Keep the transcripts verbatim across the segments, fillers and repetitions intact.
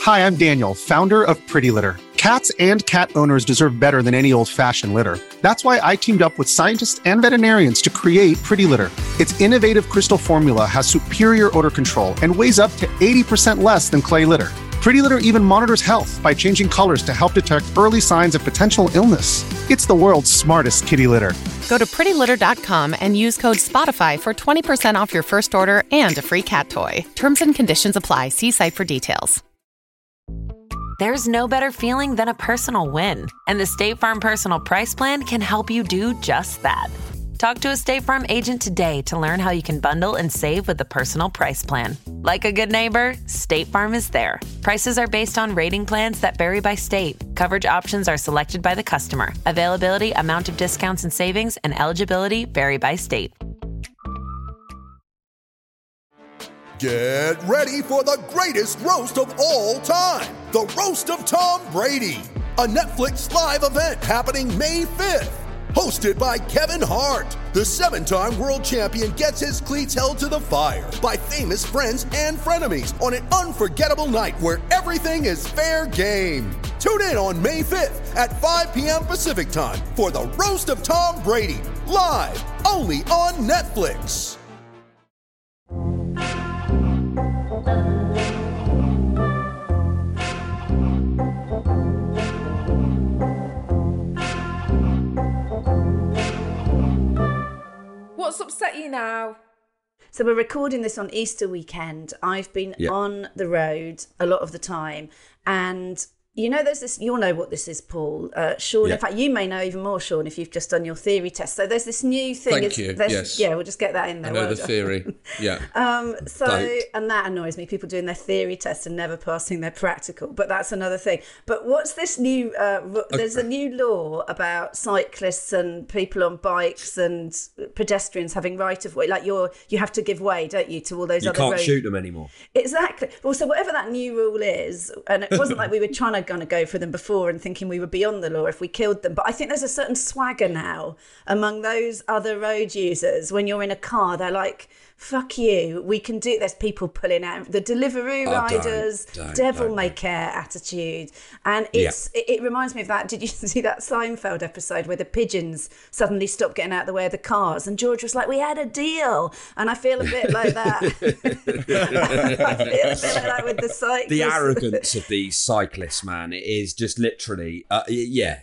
Hi, I'm Daniel, founder of Pretty Litter. Cats and cat owners deserve better than any old-fashioned litter. That's why I teamed up with scientists and veterinarians to create Pretty Litter. Its innovative crystal formula has superior odor control and weighs up to eighty percent less than clay litter. Pretty Litter even monitors health by changing colors to help detect early signs of potential illness. It's the world's smartest kitty litter. Go to pretty litter dot com and use code SPOTIFY for twenty percent off your first order and a free cat toy. Terms and conditions apply. See site for details. There's no better feeling than a personal win, and the State Farm Personal Price Plan can help you do just that. Talk to a State Farm agent today to learn how you can bundle and save with the Personal Price Plan. Like a good neighbor, State Farm is there. Prices are based on rating plans that vary by state. Coverage options are selected by the customer. Availability, amount of discounts and savings, and eligibility vary by state. Get ready for the greatest roast of all time, the Roast of Tom Brady, a Netflix live event happening May fifth. Hosted by Kevin Hart, the seven-time world champion gets his cleats held to the fire by famous friends and frenemies on an unforgettable night where everything is fair game. Tune in on May fifth at five p.m. Pacific time for the Roast of Tom Brady, live only on Netflix. What's upset you now? So we're recording this on Easter weekend. I've been yep. on the road a lot of the time, and you know, there's this, you'll know what this is, Paul. Uh, Sean, yep. in fact, you may know even more, Sean, if you've just done your theory test. So there's this new thing. Thank you, yes. Yeah, we'll just get that in there. I know well the done. theory, yeah. um, so, Don't. and that annoys me, people doing their theory test and never passing their practical, but that's another thing. But what's this new, uh, there's a new law about cyclists and people on bikes and pedestrians having right of way, like you're, you have to give way, don't you, to all those you other can't roads. shoot them anymore. Exactly. Well, so whatever that new rule is, and it wasn't like we were trying to kind of go for them before and thinking we were beyond the law if we killed them, but I think there's a certain swagger now among those other road users. When you're in a car, they're like, fuck you, we can do, there's people pulling out the Deliveroo oh, riders, don't, don't, devil don't, may don't. care attitude. And it's yeah. it, it reminds me of that, did you see that Seinfeld episode where the pigeons suddenly stopped getting out of the way of the cars and George was like, we had a deal? And I feel a bit like that. I feel a bit like that with the cyclists. The arrogance of these cyclists, man, it is just literally, uh, yeah.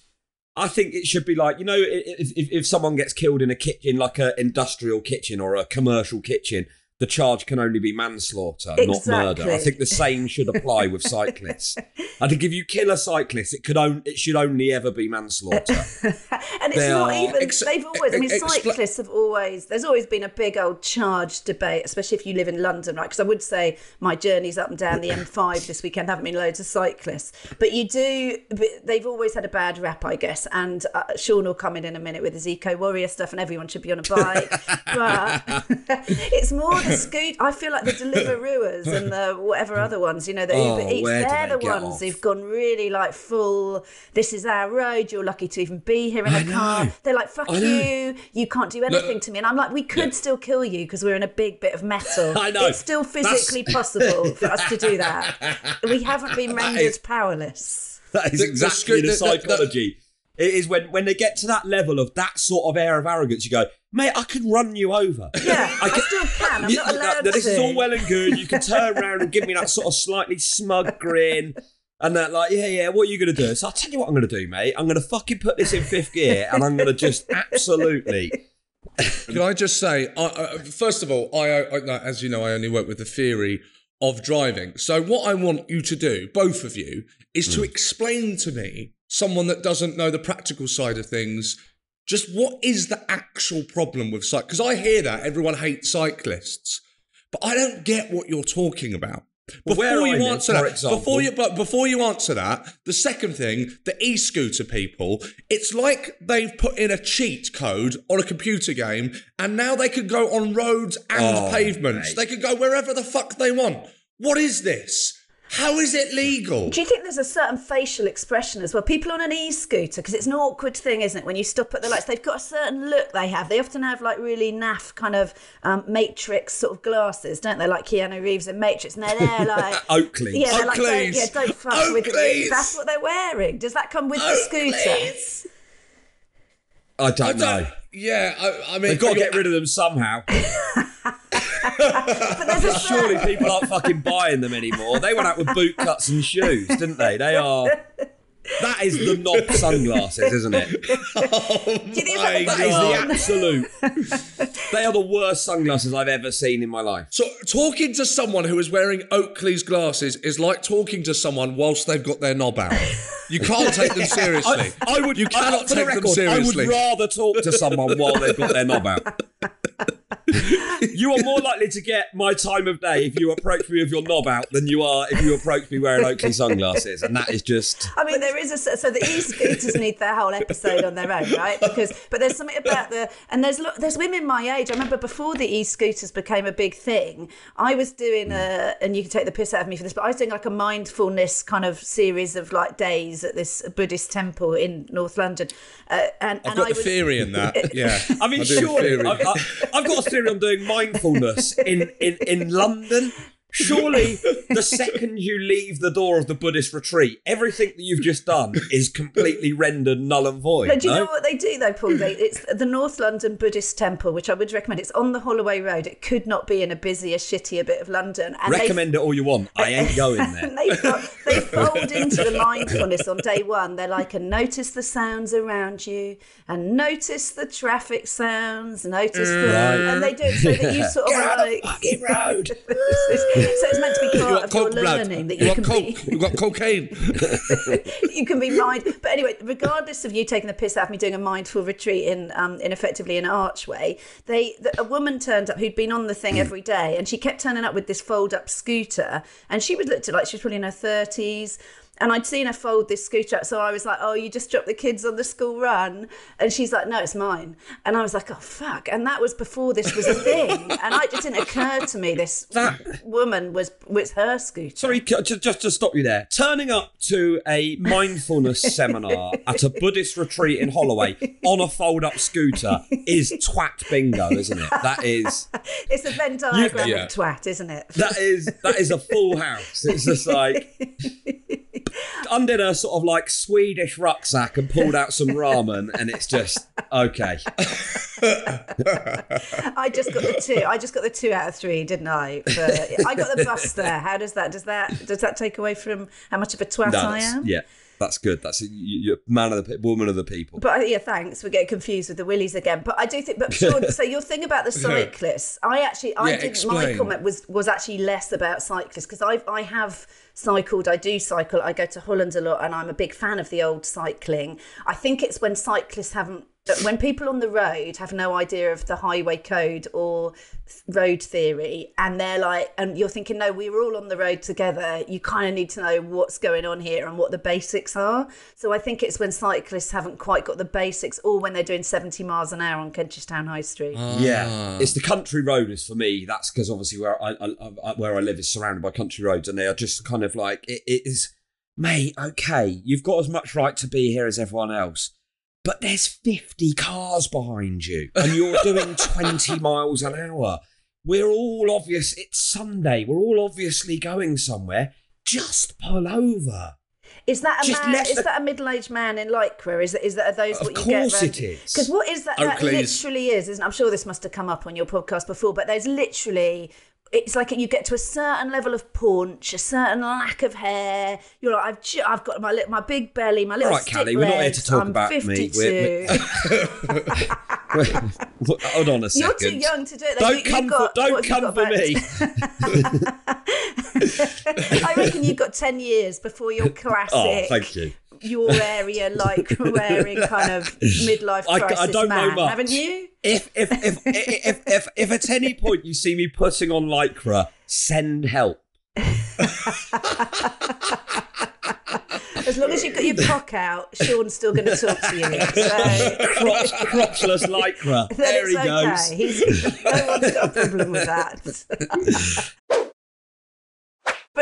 I think it should be like, you know, if, if, if someone gets killed in a kitchen, like an industrial kitchen or a commercial kitchen, the charge can only be manslaughter, exactly. not murder. I think the same should apply with cyclists. I think if you kill a cyclist, it could on, it should only ever be manslaughter. And it's they not even, ex- they've always, I mean, ex- cyclists have always, there's always been a big old charge debate, especially if you live in London, right? Because I would say my journeys up and down the M five this weekend haven't been loads of cyclists. But you do, they've always had a bad rap, I guess. And uh, Sean will come in in a minute with his eco-warrior stuff and everyone should be on a bike. But it's more the scoot. I feel like the Deliverooers and the whatever other ones, you know, the oh, Uber Eats, they're the ones off? who've gone really like full, this is our road, you're lucky to even be here in a car. They're like, fuck you, you can't do anything no. to me. And I'm like, we could yeah. still kill you because we're in a big bit of metal. I know. It's still physically That's... possible for us to do that. We haven't been rendered is... powerless. That is exactly the, the, the psychology. The, the... It is when, when they get to that level of that sort of air of arrogance, you go, mate, I could run you over. Yeah, I, can, I still can. I'm you, not allowed that, to. This is all well and good. You can turn around and give me that sort of slightly smug grin. And that like, yeah, yeah, what are you going to do? So I'll tell you what I'm going to do, mate. I'm going to fucking put this in fifth gear and I'm going to just absolutely... Can I just say, I, I, first of all, I, I, as you know, I only work with the theory of driving. So what I want you to do, both of you, is mm. to explain to me, someone that doesn't know the practical side of things, just what is the actual problem with cyclists? Because I hear that everyone hates cyclists, but I don't get what you're talking about. Well, before you live, answer that, before you but before you answer that, the second thing, the e-scooter people, it's like they've put in a cheat code on a computer game, and now they can go on roads and oh, pavements. mate. They can go wherever the fuck they want. What is this? How is it legal? Do you think there's a certain facial expression as well? People on an e-scooter, because it's an awkward thing, isn't it? When you stop at the lights, they've got a certain look they have. They often have like really naff kind of um, Matrix sort of glasses, don't they? Like Keanu Reeves in Matrix. And they're there like... Oakley. Yeah, they're like, don't, yeah, don't fuck Oakleys. with it. That's what they're wearing. Does that come with Oakleys. the scooter? I don't, I don't know. Yeah, I, I mean... They've got to get rid of them somehow. But there's a Surely people aren't fucking buying them anymore. They went out with boot cuts and shoes, didn't they? They are... That is the knob sunglasses, isn't it? Oh, Do you think my that That is God. the absolute... They are the worst sunglasses I've ever seen in my life. So talking to someone who is wearing Oakley's glasses is like talking to someone whilst they've got their knob out. You can't take them seriously. I, I would. You cannot I, for the take record, them seriously. I would rather talk to someone while they've got their knob out. You are more likely to get my time of day if you approach me with your knob out than you are if you approach me wearing Oakley sunglasses, and that is just. I mean, there is a so the e-scooters need their whole episode on their own, right? Because but there's something about the and there's there's women my age. I remember before the e-scooters became a big thing, I was doing a and you can take the piss out of me for this, but I was doing like a mindfulness kind of series of like days at this Buddhist temple in North London, uh, and I've and got I a was, theory in that. Yeah, I mean, I do surely theory. I've, I've, I've got a theory on doing mindfulness in, in, in London. Surely, the second you leave the door of the Buddhist retreat, everything that you've just done is completely rendered null and void. No, do you no? know what they do though, Paul? They, it's the North London Buddhist Temple, which I would recommend. It's on the Holloway Road. It could not be in a busier, shittier bit of London. And Recommend it all you want. I ain't going there. And they, they fold into the mindfulness on day one. They're like, and notice the sounds around you, and notice the traffic sounds, notice the, Right. and they do it so that you sort of Get are out like, the fucking road. so it's meant to be You part got of your coke, blood. learning that You you got can coke. be. You got cocaine. You can be mind, but anyway, regardless of you taking the piss out of me doing a mindful retreat in, um, in effectively an archway, they the, a woman turned up who'd been on the thing every day, and she kept turning up with this fold-up scooter, and she was looked at like she was probably in her thirties. And I'd seen her fold this scooter up, so I was like, oh, you just dropped the kids on the school run? And she's like, no, it's mine. And I was like, oh, fuck. And that was before this was a thing. And I, it just didn't occur to me this That- woman was, was her scooter. Sorry, just, just to stop you there. Turning up to a mindfulness seminar at a Buddhist retreat in Holloway on a fold-up scooter is twat bingo, isn't it? That is... It's a Venn diagram yeah. of twat, isn't it? That is that is a full house. It's just like undid a sort of like Swedish rucksack and pulled out some ramen, and it's just okay. I just got the two. I just got the two out of three, didn't I? For, I got the bus there. How does that? Does that? Does that take away from how much of a twat No, I that's- am? yeah, that's good. That's you're man of the pe- woman of the people. But yeah, thanks. We're getting confused with the willies again. But I do think. But Sean, so your thing about the cyclists, I actually, I Yeah, didn't. My explain. comment was was actually less about cyclists because I I have cycled. I do cycle. I go to Holland a lot, and I'm a big fan of the old cycling. I think it's when cyclists haven't. When people on the road have no idea of the highway code or road theory, and they're like, and you're thinking, no, we were all on the road together. You kind of need to know what's going on here and what the basics are. So I think it's when cyclists haven't quite got the basics, or when they're doing seventy miles an hour on Kentish Town High Street. Yeah, it's the country roaders for me. That's because obviously where I, I, I where I live is surrounded by country roads, and they are just kind of like it, it is. Mate, okay, you've got as much right to be here as everyone else. But there's fifty cars behind you and you're doing twenty miles an hour. We're all obvious. It's Sunday. We're all obviously going somewhere. Just pull over. Is that a Just man? let Is the- that a middle-aged man in lycra? Is that is that are those Of what you get? course it is. Because what is that? That Oakley's. literally is, isn't? I'm sure this must have come up on your podcast before, but there's literally. It's like you get to a certain level of paunch, a certain lack of hair. You're like, I've, ju- I've got my li- my big belly, my little All right, stick Callie, we're not here legs, to talk I'm about me. fifty-two. We're- Hold on a second. You're too young to do it. Don't You- you've come got- for, don't what have you come got for about- me. I reckon you've got ten years before your classic. Oh, thank you. Your area, like wearing kind of midlife I- I crisis don't know man, much. haven't you? If if if, if if if if at any point you see me putting on lycra, send help. As long as you've got your cock out, Sean's still going to talk to you. So Crotch, crotchless lycra. then There he it's goes. okay. He's, no one's got a problem with that. But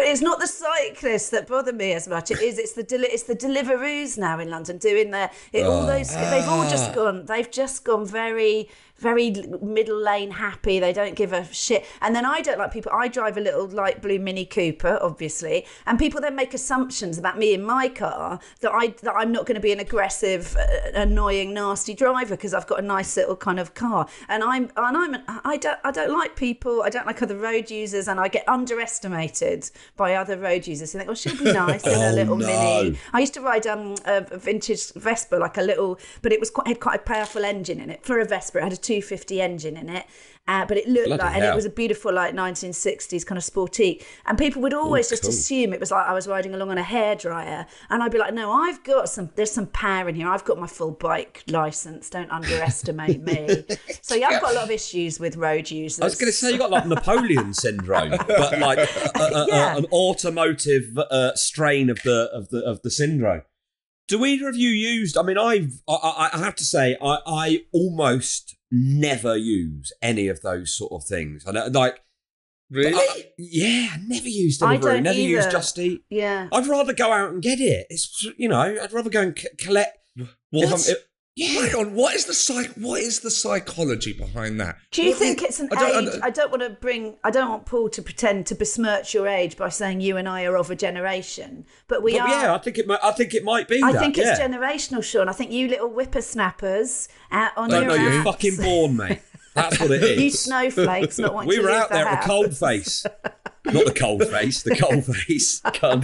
it's not the cyclists that bother me as much. It is. It's the deli- it's the Deliveroos now in London doing their it, all those. They've all just gone. They've just gone very. very middle lane happy. They don't give a shit. And then I don't like people. I drive a little light blue Mini Cooper, obviously, and people then make assumptions about me in my car that I that I'm not going to be an aggressive, uh, annoying, nasty driver because I've got a nice little kind of car. And I'm and I'm I don't I don't like people. I don't like other road users, and I get underestimated by other road users. They think, oh, she'll be nice in a Oh, little no. Mini. I used to ride um a, a vintage Vespa, like a little, but it was quite had quite a powerful engine in it for a Vespa. It had a two fifty engine in it, uh, but it looked Bloody like, and hell. it was a beautiful like nineteen sixties kind of sportique, and people would always Ooh, just cool. assume it was like I was riding along on a hairdryer, and I'd be like, no, I've got some, there's some power in here, I've got my full bike license, don't underestimate me. So yeah, I've got a lot of issues with road users. I was going to say you got like Napoleon syndrome, but like a, a, Yeah. a, an automotive uh, strain of the of the of the syndrome. Do either of you used? I mean, I've I, I I have to say I I almost never use any of those sort of things. I know, like Really? I- yeah, I never used I Deliveroo, don't never either. used Just Eat. Yeah. I'd rather go out and get it. It's you know, I'd rather go and c- collect. What? If I'm- if- Yeah. Hang on. What is the psych? What is the psychology behind that? Do you What think it's an I don't- I age? don't- I don't want to bring. I don't want Paul to pretend to besmirch your age by saying you and I are of a generation, but we but are. yeah, I think it. Might, I think it might be. I that, think yeah. it's generational, Sean. I think you little whippersnappers out on Don't your know you're apps. fucking born, mate. That's what it is. You snowflakes not wanting We to were leave out the there at house. the cold face. Not the cold face, the cold face. Can't,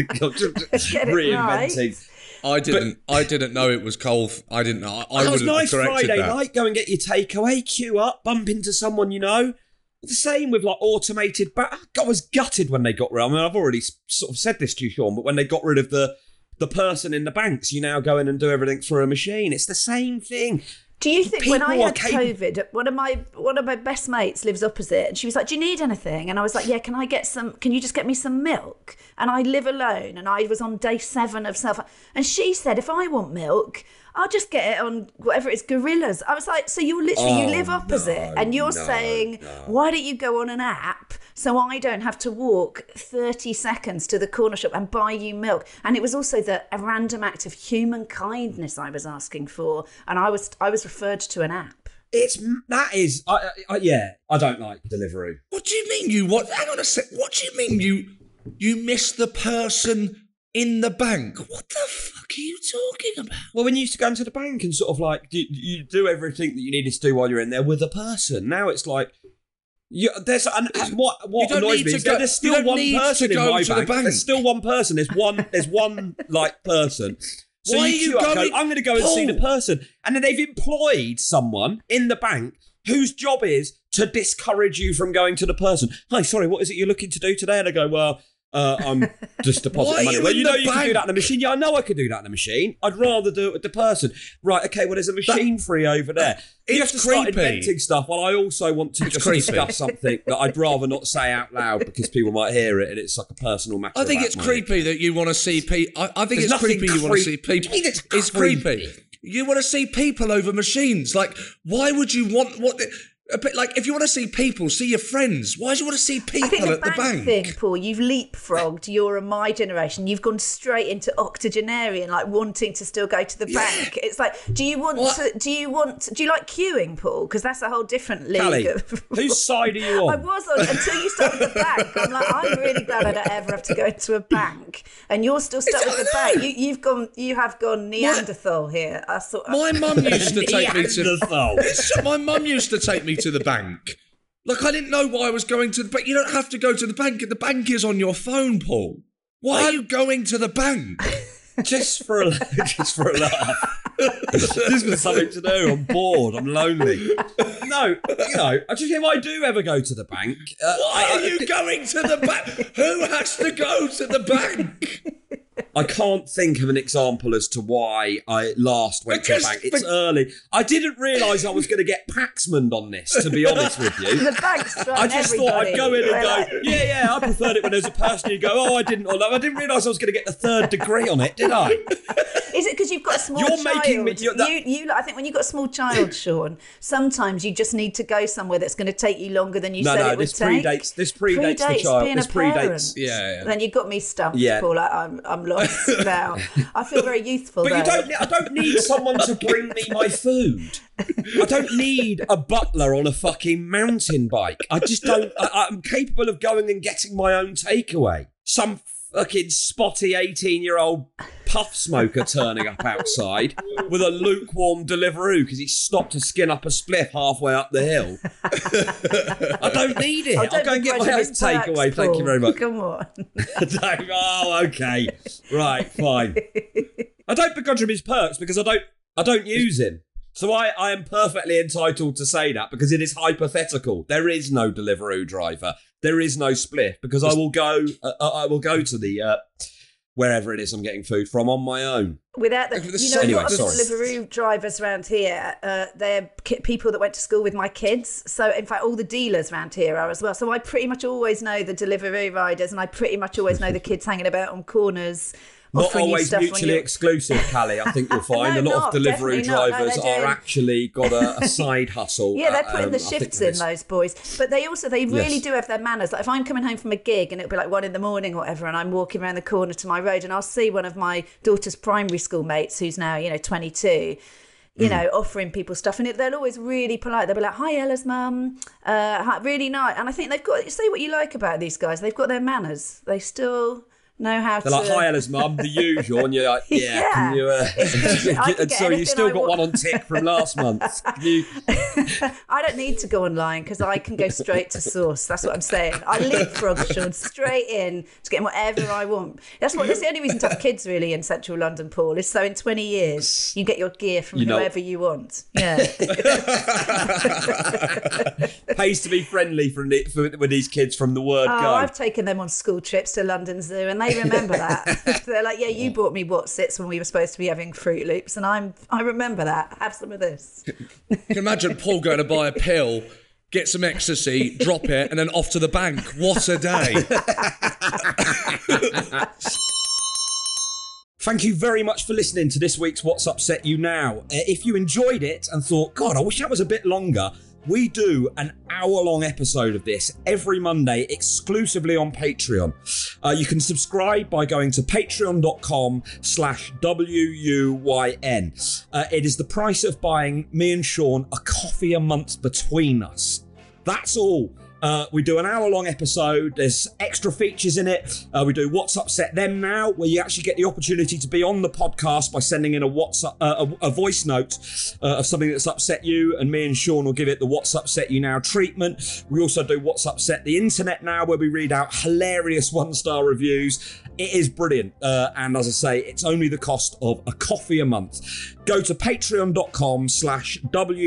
Get it reinventing. I didn't. I didn't know it was cold. I didn't know. I, I That would was have nice corrected Friday that. night. Go and get your takeaway, queue up, bump into someone you know. The same with like automated. Ba- I was gutted when they got rid. I mean, I've already s- sort of said this to you, Sean, but when they got rid of the the person in the banks, you now go in and do everything through a machine. It's the same thing. Do you think when I People are had capable- COVID, one of my one of my best mates lives opposite, and she was like, "Do you need anything?" And I was like, "Yeah, can I get some? Can you just get me some milk?" And I live alone, and I was on day seven of self. And she said, "If I want milk, I'll just get it on whatever it's Gorillas." I was like, "So you literally you Oh, live opposite, no, and you're no, saying, no. why don't you go on an app so I don't have to walk thirty seconds to the corner shop and buy you milk?" And it was also the a random act of human kindness I was asking for, and I was I was referred to an app. It's that is, I, I, yeah. I don't like Deliveroo. What do you mean you what? Hang on a sec. What do you mean you you miss the person in the bank? What the fuck are you talking about? Well, when you used to go into the bank and sort of like you, you do everything that you needed to do while you're in there with a person. Now it's like you, there's and, and what what You don't annoys need me to is go- that there's you still don't one need person to in go my to the bank. bank. There's still one person. There's one. There's one like person. So Why you are you queue up, go, going- I'm going to go and see the Paul. person, and then they've employed someone in the bank whose job is to discourage you from going to the person. Hi, sorry, what is it you're looking to do today? And I go, well. Uh, I'm just Why depositing are money. you Well, in you know the you can do bank? that in the machine. Yeah, I know I could do that in the machine. I'd rather do it with the person. Right, okay, well, there's a machine free over there. You have It's to start creepy. inventing stuff while I also want to It's just creepy. discuss something that I'd rather not say out loud because people might hear it and it's like a personal matter. I think about it's my- creepy that you want to see people. I, I think There's it's nothing creepy you want to see creep- people. I think it's It's creepy. creepy. You want to see people over machines. Like, why would you want what? The, a bit like if you want to see people, see your friends. Why do you want to see people I think the at bank, the bank? thing, Paul, you've leapfrogged your and my generation. You've gone straight into octogenarian, like wanting to still go to the bank. It's like, do you want What? to? Do you want? Do you like queuing, Paul? Because that's a whole different league. Callie, of- whose side are you I on? was on until you started the bank. I'm like, I'm really glad I don't ever have to go into a bank. And you're still stuck It's- with the I know. bank. You, you've gone. You have gone Neanderthal here. I thought. My mum used to take me to. Neanderthal. It's- My mum used to take me to the bank. Like I didn't know why I was going to, but you don't have to go to the bank. The bank is on your phone, Paul. Why are you going to the bank? Just for a just for a laugh. Just for something to do. I'm bored. I'm lonely. No, you know, I just if I do ever go to the bank, uh, Why I- are you going to the bank? Who has to go to the bank? I can't think of an example as to why I last went Because to a bank. It's the- early. I didn't realise I was going to get Paxman on this, to be honest with you. The bank's throwing I just everybody. thought I'd go in and We're go, like- yeah, yeah, I preferred it when there was a person you go, oh, I didn't, or no, I didn't realise I was going to get the third degree on it, did I? Is it because you've got a small You're child? making me- you're- that- you, you, I think when you've got a small child, Sean, sometimes you just need to go somewhere that's going to take you longer than you No, said no, it would this take. predates- this predates the Predates child. being This a parent. predates- Yeah, yeah. Then you got me stumped, Yeah. Paul. I, I'm, I'm lost now. I feel very youthful. But though. you don't. ne- I don't need someone to bring me my food. I don't need a butler on a fucking mountain bike. I just don't. I, I'm capable of going and getting my own takeaway. Some fucking spotty eighteen-year-old puff smoker turning up outside with a lukewarm Deliveroo because he stopped to skin up a spliff halfway up the hill. I don't need it. Oh, I'll don't go and get begrudge my own him his perks, takeaway. Thank you Paul. very much. Come on. Don't- oh, okay. Right, fine. I don't begrudge him his perks because I don't I don't use him. So I, I am perfectly entitled to say that because it is hypothetical. There is no Deliveroo driver. There is no spliff because I will go uh, I will go to the uh, wherever it is I'm getting food from on my own. Without the, The you know, Anyway, a lot of sorry. Deliveroo drivers around here, uh, they're ki- people that went to school with my kids. So, in fact, all the dealers around here are as well. So, I pretty much always know the Deliveroo riders, and I pretty much always know the kids hanging about on corners. Not offering you always stuff when mutually you're- exclusive, Callie. I think you'll find No, a lot not, of Deliveroo definitely not. No, drivers they're are doing- actually got a, a side hustle. Yeah, they're uh, putting the um, I think shifts there in, is. those boys. But they also, they really Yes. do have their manners. Like if I'm coming home from a gig and it'll be like one in the morning or whatever, and I'm walking around the corner to my road and I'll see one of my daughter's primary school mates who's now, you know, twenty-two, you know, offering people stuff. And it, they're always really polite. They'll be like, hi, Ella's mum. Uh, hi, really nice. And I think they've got, say what you like about these guys. They've got their manners. They still know how They're to... like, hi, Ella's mum, the usual. And you're like, yeah, Yeah. can you... Uh, It's good. I can and get so you anything still I got want. one on tick from last month. Can you... I don't need to go online because I can go straight to source. That's what I'm saying. I leapfrog, Sean, straight in to get whatever I want. That's what. That's the only reason to have kids really in central London, Paul. Is so in twenty years you get your gear from You know- whoever you want. Yeah. Pays to be friendly from the, for, with these kids from the word Oh, go. I've taken them on school trips to London Zoo, and they remember that. They're like, "Yeah, you bought me Wotsits when we were supposed to be having Fruit Loops, and I'm I remember that. Have some of this." You can imagine Paul going to buy a pill, get some ecstasy, drop it, and then off to the bank. What a day. Thank you very much for listening to this week's What's Upset You Now. Uh, if you enjoyed it and thought, God, I wish that was a bit longer, we do an hour-long episode of this every Monday exclusively on Patreon. Uh, you can subscribe by going to patreon.com slash W-U-Y-N. Uh, it is the price of buying me and Sean a coffee a month between us. That's all. Uh, we do an hour-long episode. There's extra features in it. Uh, we do What's Upset Them Now, where you actually get the opportunity to be on the podcast by sending in a WhatsApp, uh, a, a voice note uh, of something that's upset you, and me and Sean will give it the What's Upset You Now treatment. We also do What's Upset the Internet Now, where we read out hilarious one-star reviews. It is brilliant. Uh, and as I say, it's only the cost of a coffee a month. Go to patreon.com slash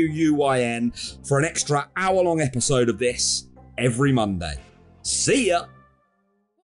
W-U-Y-N for an extra hour-long episode of this every Monday. See ya!